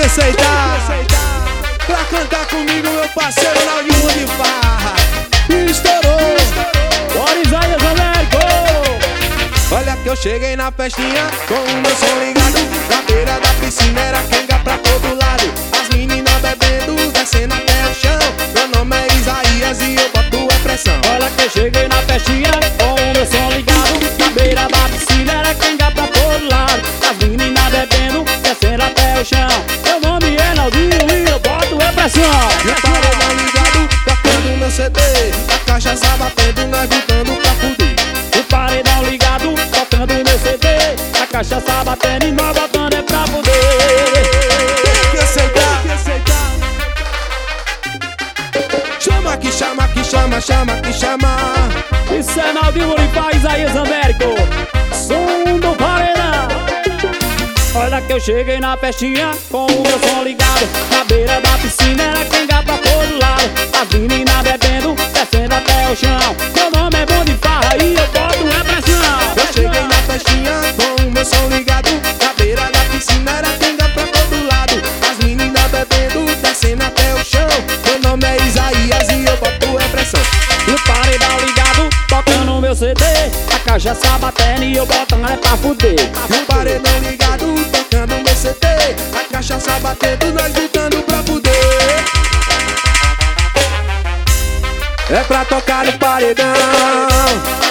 aceitar pra cantar comigo, meu parceiro Naldinho de Farra. E estourou. Bora, Isaías Américo! Olha que eu cheguei na festinha com o meu som ligado. Na beira da piscina era quenga pra todo lado. As meninas bebendo, descendo até o chão. Meu nome é Isaías e eu boto a pressão. Olha que eu cheguei na festinha com o meu som ligado. Na beira da piscina era quenga pra todo lado. As meninas bebendo, descendo até o chão. Meu nome é Naldinho e eu boto a pressão. E o paredão ligado, tocando meu CD. A cachaça batendo, nós gritando pra fuder. O paredão ligado, tocando meu CD. A cachaça batendo e nós botando é pra poder. Tem que aceitar, Chama que chama, que chama, chama que chama. Isso é Naldinho de Farra, Isaías Américo, som do paredão. Olha que eu cheguei na festinha com o meu som ligado. Na beira da piscina era quenga pra todo lado. As meninas bebendo, descendo até o chão. Meu nome é Bom de Farra e eu boto a pressão. Eu cheguei na festinha com o meu som ligado. Na beira da piscina era quenga pra todo lado. As meninas bebendo, descendo até o chão. Meu nome é Isaías e eu boto a pressão. E o paredão ligado, tocando meu CD. A cachaça batendo e eu botando é pra fuder. E o paredão ligado, tocando meu CD. A cachaça batendo, nós gritando pra fuder. É pra tocar no paredão.